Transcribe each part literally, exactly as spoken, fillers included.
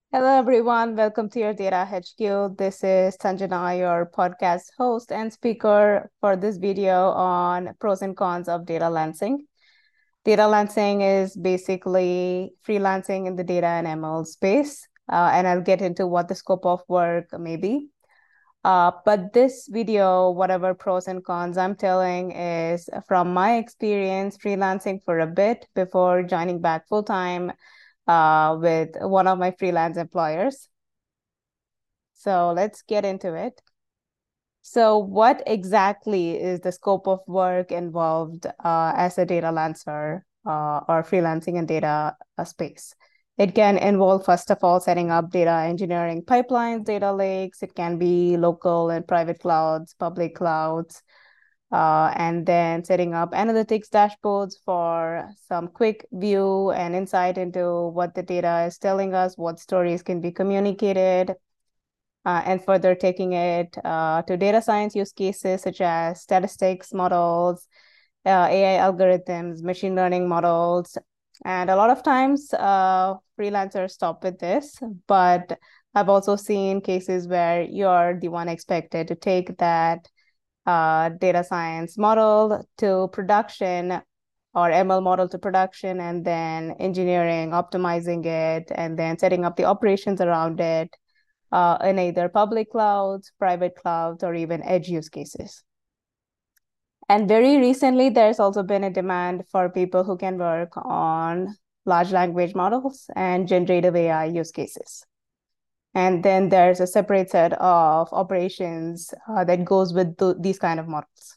Hello, everyone. Welcome to your Data H Q. This is Sanjana, your podcast host and speaker for this video on pros and cons of data lancing. Data lancing is basically freelancing in the data and M L space, uh, and I'll get into what the scope of work may be. Uh, but this video, whatever pros and cons I'm telling, is from my experience freelancing for a bit before joining back full time uh, with one of my freelance employers. So let's get into it. So, what exactly is the scope of work involved uh, as a data lancer uh, or freelancing in data uh, space? It can involve, first of all, setting up data engineering pipelines, data lakes. It can be local and private clouds, public clouds, uh, and then setting up analytics dashboards for some quick view and insight into what the data is telling us, what stories can be communicated, uh, and further taking it uh, to data science use cases such as statistics models, uh, A I algorithms, machine learning models. And a lot of times uh, freelancers stop with this, but I've also seen cases where you're the one expected to take that uh, data science model to production or M L model to production, and then engineering, optimizing it, and then setting up the operations around it uh, in either public clouds, private clouds, or even edge use cases. And very recently, there's also been a demand for people who can work on large language models and generative A I use cases. And then there's a separate set of operations uh, that goes with th these kind of models.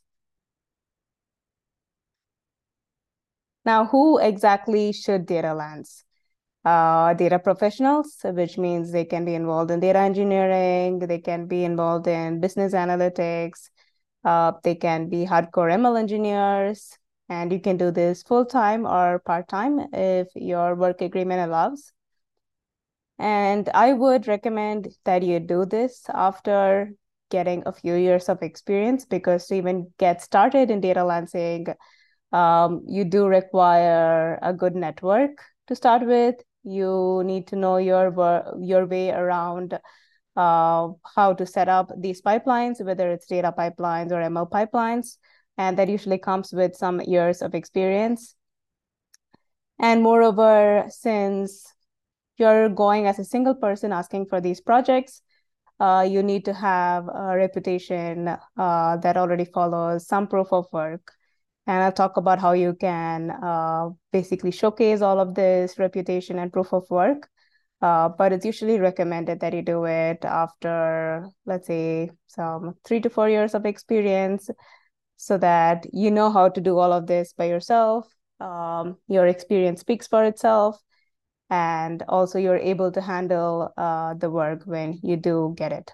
Now, who exactly should data lance? Uh, data professionals, which means they can be involved in data engineering, they can be involved in business analytics, uh, they can be hardcore M L engineers, and you can do this full-time or part-time if your work agreement allows. And I would recommend that you do this after getting a few years of experience, because to even get started in data lancing, um, you do require a good network to start with. You need to know your your way around uh, how to set up these pipelines, whether it's data pipelines or M L pipelines, and that usually comes with some years of experience. And moreover, since you're going as a single person asking for these projects, uh, you need to have a reputation uh, that already follows some proof of work. And I'll talk about how you can uh, basically showcase all of this reputation and proof of work. Uh, but it's usually recommended that you do it after, let's say, some three to four years of experience, so that you know how to do all of this by yourself. Um, your experience speaks for itself, and also you're able to handle uh, the work when you do get it.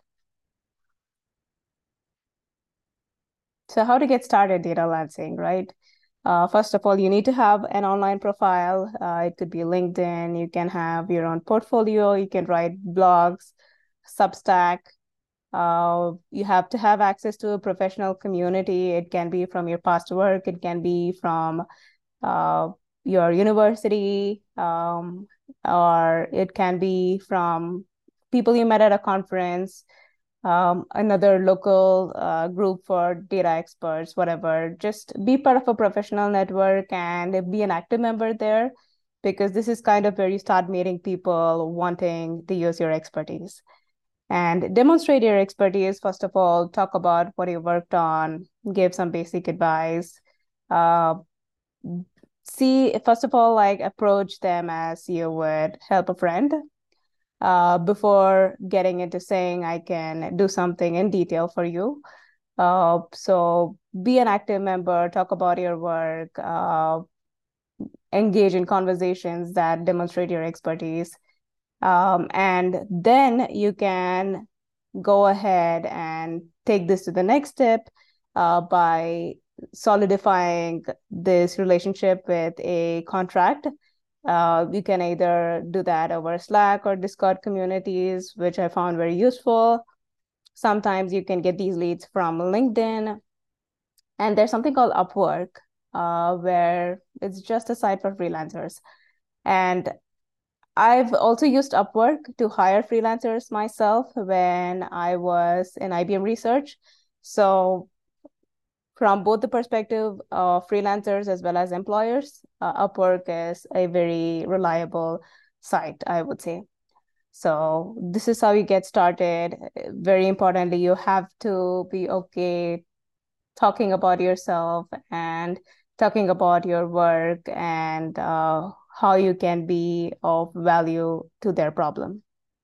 So how to get started data lancing, right? Uh, first of all, you need to have an online profile. Uh, it could be LinkedIn. You can have your own portfolio. You can write blogs, Substack. Uh, you have to have access to a professional community. It can be from your past work. It can be from uh, your university, um, or it can be from people you met at a conference, um, another local uh, group for data experts, whatever. Just be part of a professional network and be an active member there, because this is kind of where you start meeting people wanting to use your expertise. And demonstrate your expertise. First of all, talk about what you worked on, give some basic advice. Uh, see, first of all, like approach them as you would help a friend uh, before getting into saying, I can do something in detail for you. Uh, so be an active member, talk about your work, uh, engage in conversations that demonstrate your expertise. Um, and then you can go ahead and take this to the next step uh, by solidifying this relationship with a contract. Uh, you can either do that over Slack or Discord communities, which I found very useful. Sometimes you can get these leads from LinkedIn. And there's something called Upwork, uh, where it's just a site for freelancers. And I've also used Upwork to hire freelancers myself when I was in I B M Research. So from both the perspective of freelancers as well as employers, uh, Upwork is a very reliable site, I would say. So this is how you get started. Very importantly, you have to be okay talking about yourself and talking about your work and uh, how you can be of value to their problem.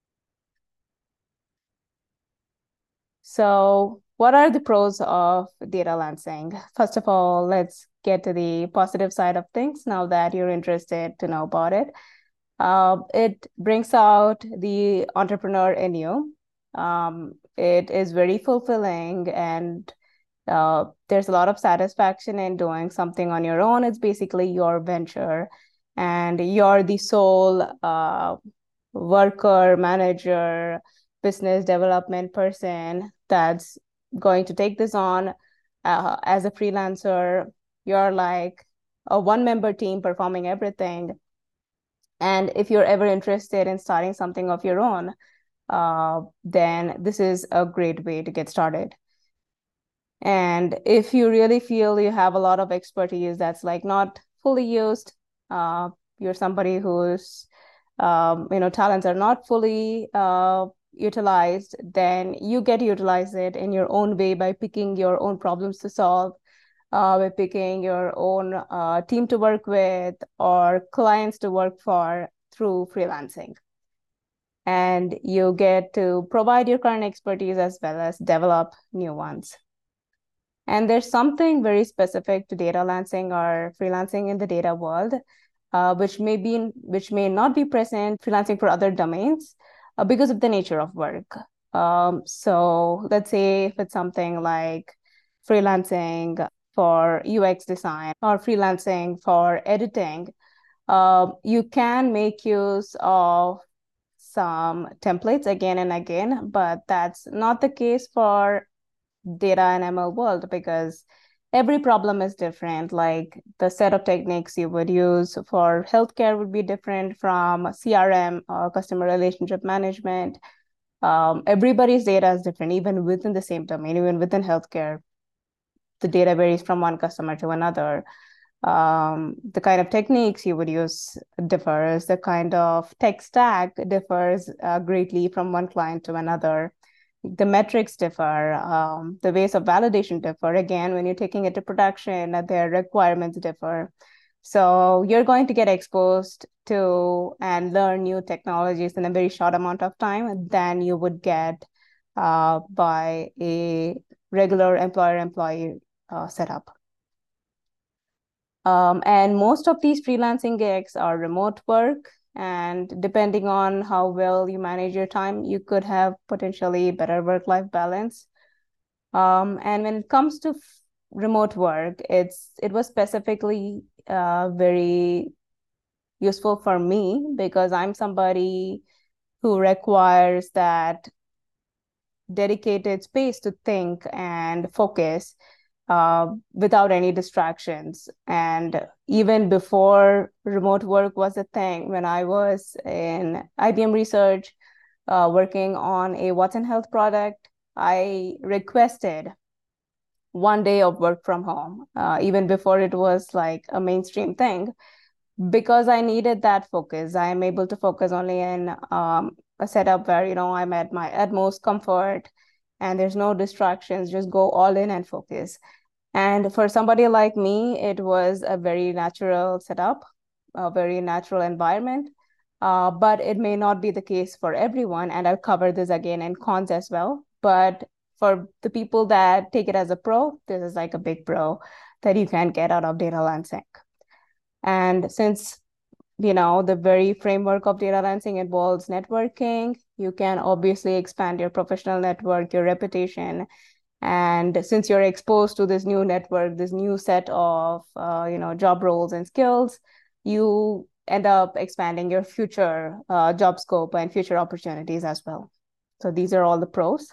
So what are the pros of data lancing? First of all, let's get to the positive side of things now that you're interested to know about it. Uh, it brings out the entrepreneur in you. Um, it is very fulfilling, and uh, there's a lot of satisfaction in doing something on your own. It's basically your venture, and you're the sole uh, worker, manager, business development person that's going to take this on uh, as a freelancer. You're like a one member team performing everything. And if you're ever interested in starting something of your own, uh, then this is a great way to get started. And if you really feel you have a lot of expertise that's like not fully used, uh, you're somebody whose um, you know talents are not fully uh, utilized, then you get to utilize it in your own way by picking your own problems to solve, uh, by picking your own uh, team to work with or clients to work for through freelancing. And you get to provide your current expertise as well as develop new ones. And there's something very specific to data lancing or freelancing in the data world, uh, which may be in, which may not be present freelancing for other domains uh, because of the nature of work. Um, so let's say if it's something like freelancing for U X design or freelancing for editing, uh, you can make use of some templates again and again, but that's not the case for data and M L world because every problem is different. Like the set of techniques you would use for healthcare would be different from C R M or customer relationship management. Um, everybody's data is different, even within the same domain, even within healthcare. The data varies from one customer to another. Um, the kind of techniques you would use differs. The kind of tech stack differs uh, greatly from one client to another. The metrics differ, um, the ways of validation differ. Again, when you're taking it to production, uh, their requirements differ. So you're going to get exposed to and learn new technologies in a very short amount of time than you would get uh, by a regular employer-employee uh, setup. Um, and most of these freelancing gigs are remote work. And depending on how well you manage your time, you could have potentially better work-life balance. Um, and when it comes to f- remote work, it's it was specifically uh, very useful for me because I'm somebody who requires that dedicated space to think and focus uh, without any distractions. And even before remote work was a thing, when I was in I B M Research uh, working on a Watson Health product, I requested one day of work from home, uh, even before it was like a mainstream thing, because I needed that focus. I am able to focus only in um, a setup where, you know, I'm at my utmost comfort and there's no distractions, just go all in and focus. And for somebody like me, it was a very natural setup, a very natural environment. Uh, but it may not be the case for everyone. And I'll cover this again in cons as well. But for the people that take it as a pro, this is like a big pro that you can get out of data lancing. And since you know the very framework of data lancing involves networking, you can obviously expand your professional network, your reputation. And since you're exposed to this new network, this new set of uh, you know job roles and skills, you end up expanding your future uh, job scope and future opportunities as well. So these are all the pros.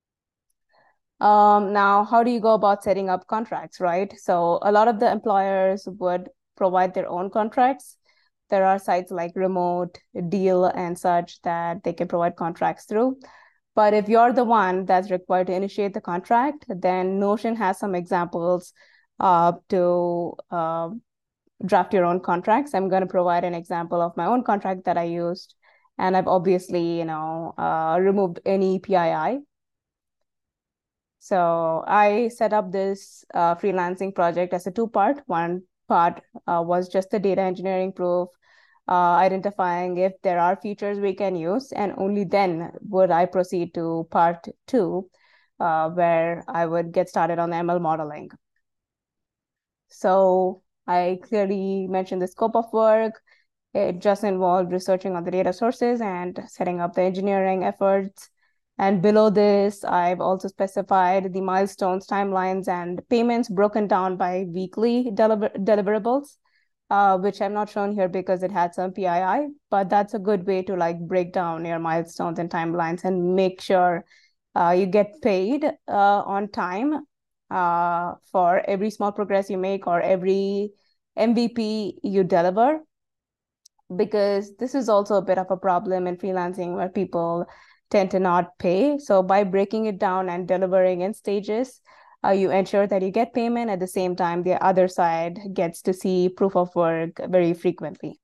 Um, now, how do you go about setting up contracts, right? So a lot of the employers would provide their own contracts. there are sites like Remote, Deal, and such that they can provide contracts through. But if you're the one that's required to initiate the contract, then Notion has some examples uh, to uh, draft your own contracts. I'm going to provide an example of my own contract that I used. And I've obviously, you know, uh, removed any P I I. So I set up this uh, freelancing project as a two-part. One part uh, was just the data engineering proof, uh, identifying if there are features we can use, and only then would I proceed to part two, uh, where I would get started on the M L modeling. So I clearly mentioned the scope of work. It just involved researching on the data sources and setting up the engineering efforts. And below this, I've also specified the milestones, timelines, and payments broken down by weekly deliver deliverables, uh, which I'm not shown here because it had some P I I, but that's a good way to like break down your milestones and timelines and make sure uh, you get paid uh, on time uh, for every small progress you make or every M V P you deliver, because this is also a bit of a problem in freelancing where people tend to not pay. So by breaking it down and delivering in stages, uh, you ensure that you get payment. At the same time, the other side gets to see proof of work very frequently.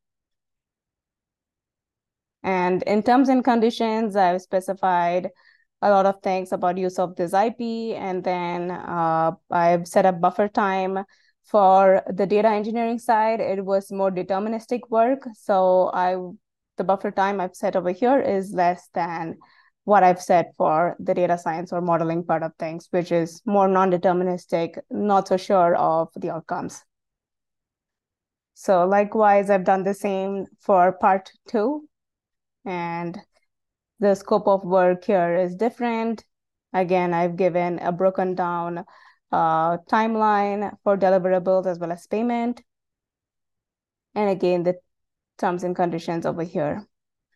And in terms and conditions, I've specified a lot of things about use of this I P, and then uh, I've set up buffer time. For the data engineering side, it was more deterministic work. So I, the buffer time I've set over here is less than what I've set for the data science or modeling part of things, which is more non-deterministic, not so sure of the outcomes. So likewise, I've done the same for part two, and the scope of work here is different. Again, I've given a broken down uh, timeline for deliverables as well as payment. And again, the terms and conditions over here.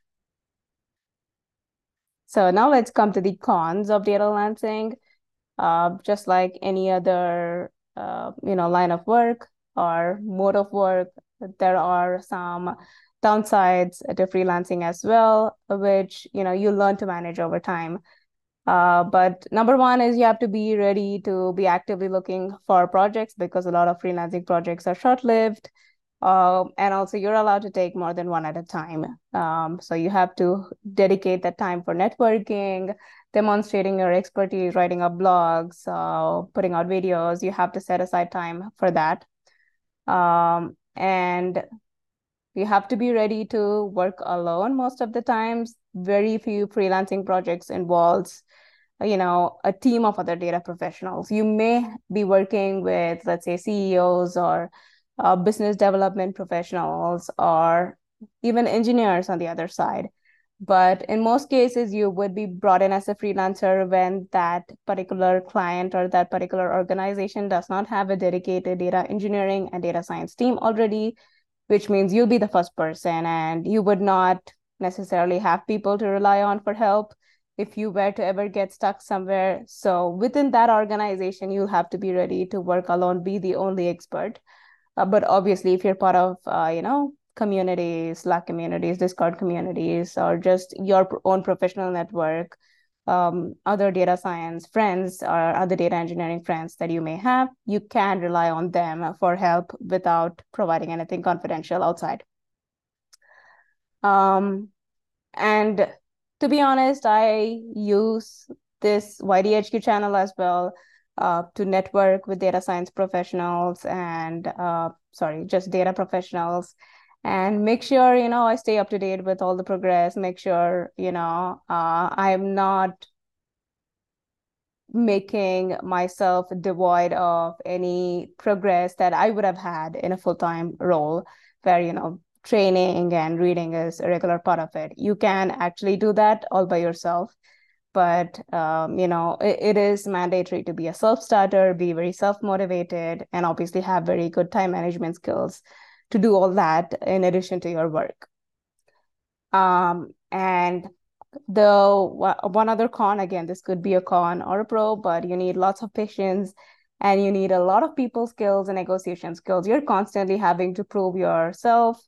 So now let's come to the cons of data lancing. Uh, just like any other uh, you know, line of work or mode of work, there are some downsides to freelancing as well, which you know you learn to manage over time. Uh, but number one is you have to be ready to be actively looking for projects, because a lot of freelancing projects are short-lived. Uh, and also you're allowed to take more than one at a time. Um, so you have to dedicate that time for networking, demonstrating your expertise, writing up blogs, uh, putting out videos. You have to set aside time for that. Um, and you have to be ready to work alone most of the times. Very few freelancing projects involves, you know, a team of other data professionals. You may be working with, let's say, C E Os or uh, business development professionals or even engineers on the other side. But in most cases, you would be brought in as a freelancer when that particular client or that particular organization does not have a dedicated data engineering and data science team already, which means you'll be the first person and you would not necessarily have people to rely on for help if you were to ever get stuck somewhere. So within that organization, you'll have to be ready to work alone, be the only expert. Uh, but obviously, if you're part of, uh, you know, communities, Slack communities, Discord communities, or just your own professional network, um, other data science friends or other data engineering friends that you may have, you can rely on them for help without providing anything confidential outside. Um, and to be honest, I use this Y D H Q channel as well uh, to network with data science professionals and, uh, sorry, just data professionals, and make sure, you know, I stay up to date with all the progress, make sure, you know, uh, I'm not making myself devoid of any progress that I would have had in a full-time role where, you know, training and reading is a regular part of it. You can actually do that all by yourself, but um, you know, it, it is mandatory to be a self-starter, be very self-motivated, and obviously have very good time management skills to do all that in addition to your work. Um, and the one other con, again, this could be a con or a pro, but you need lots of patience and you need a lot of people skills and negotiation skills. You're constantly having to prove yourself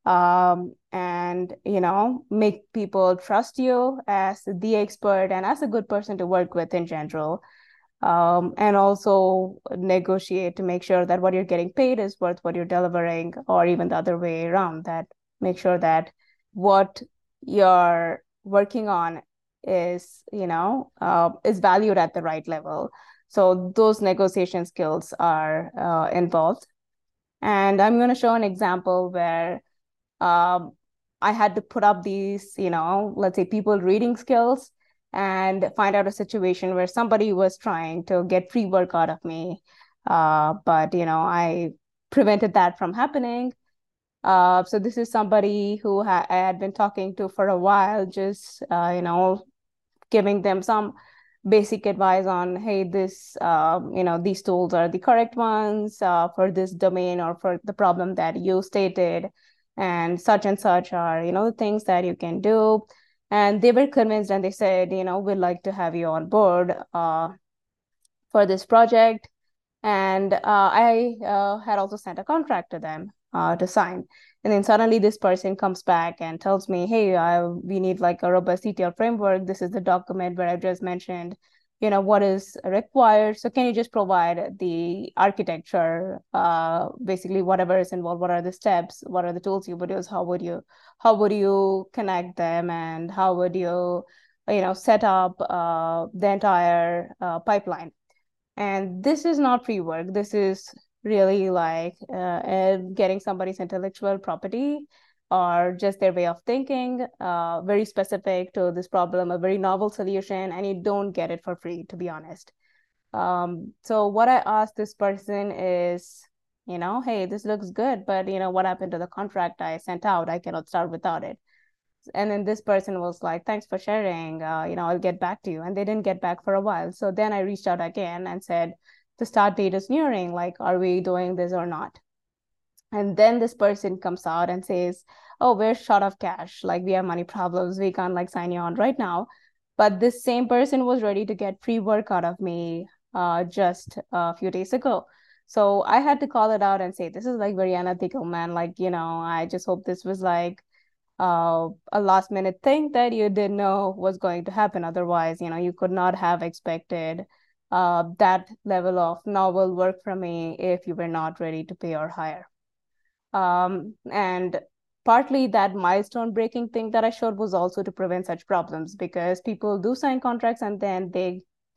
um, and, you know, make people trust you as the expert and as a good person to work with in general. Um, and also negotiate to make sure that what you're getting paid is worth what you're delivering, or even the other way around, that make sure that what you're working on is, you know, uh, is valued at the right level. So those negotiation skills are uh, involved. And I'm going to show an example where um, I had to put up these, you know, let's say people reading skills and find out a situation where somebody was trying to get free work out of me. Uh, but, you know, I prevented that from happening. Uh, so this is somebody who ha- I had been talking to for a while, just, uh, you know, giving them some basic advice on, hey, this, um, you know, these tools are the correct ones uh, for this domain or for the problem that you stated, and such and such are, you know, the things that you can do. And they were convinced, and they said, you know, we'd like to have you on board uh, for this project. And uh, I uh, had also sent a contract to them uh, to sign. And then suddenly this person comes back and tells me, hey, I, we need like a robust E T L framework. This is the document where I just mentioned, you know, what is required. So can you just provide the architecture, uh, basically whatever is involved, what are the steps, what are the tools you would use, how would you, how would you connect them, and how would you, you know, set up uh, the entire uh, pipeline. And this is not free work. This is really like uh, uh, getting somebody's intellectual property or just their way of thinking, uh, very specific to this problem, a very novel solution, and you don't get it for free, to be honest. Um, so what I asked this person is, you know, hey, this looks good, but, you know, what happened to the contract I sent out? I cannot start without it. And then this person was like, thanks for sharing, uh, you know, I'll get back to you. And they didn't get back for a while. So then I reached out again and said, the start date is nearing, like, are we doing this or not? And then this person comes out and says, oh, we're short of cash, like we have money problems, we can't like sign you on right now. But this same person was ready to get free work out of me uh, just a few days ago. So I had to call it out and say, this is like very unethical, man. Like, you know, I just hope this was like uh, a last minute thing that you didn't know was going to happen. Otherwise, you know, you could not have expected uh, that level of novel work from me if you were not ready to pay or hire. Um, and partly that milestone breaking thing that I showed was also to prevent such problems, because people do sign contracts and then they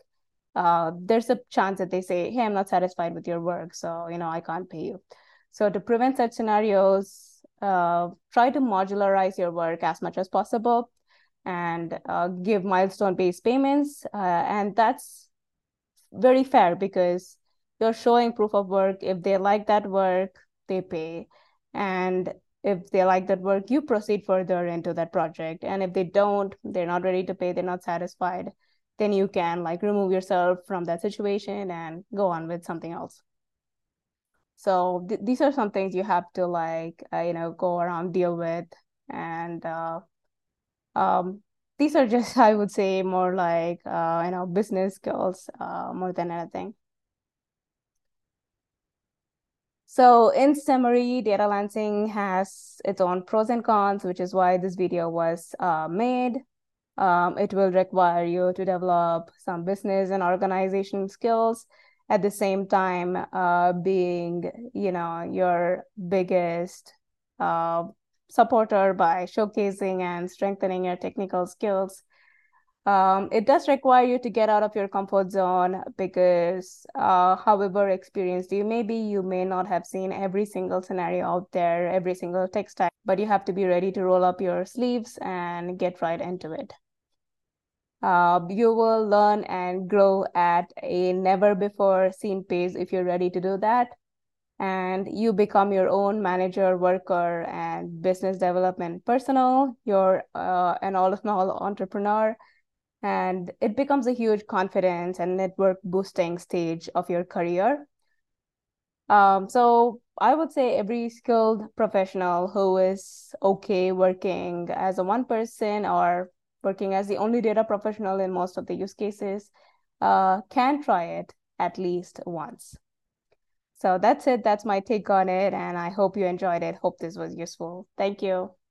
uh, there's a chance that they say, hey, I'm not satisfied with your work, so, you know, I can't pay you. So to prevent such scenarios, uh, try to modularize your work as much as possible and uh, give milestone-based payments. Uh, and that's very fair because you're showing proof of work. If they like that work, they pay. And if they like that work, you proceed further into that project. And if they don't, they're not ready to pay, they're not satisfied, then you can like remove yourself from that situation and go on with something else. So th these are some things you have to like, uh, you know, go around, deal with. And uh, um, these are just, I would say, more like, uh, you know, business skills uh, more than anything. So in summary, data lancing has its own pros and cons, which is why this video was uh, made. Um, it will require you to develop some business and organization skills at the same time uh, being, you know, your biggest uh, supporter by showcasing and strengthening your technical skills. Um, it does require you to get out of your comfort zone because, uh, however experienced you may be, you may not have seen every single scenario out there, every single tech stack, but you have to be ready to roll up your sleeves and get right into it. Uh, you will learn and grow at a never before seen pace if you're ready to do that. And you become your own manager, worker, and business development personal. You're uh, an all in all entrepreneur. And it becomes a huge confidence and network boosting stage of your career. Um, so I would say every skilled professional who is okay working as a one person or working as the only data professional in most of the use cases uh, can try it at least once. So that's it. That's my take on it. And I hope you enjoyed it. Hope this was useful. Thank you.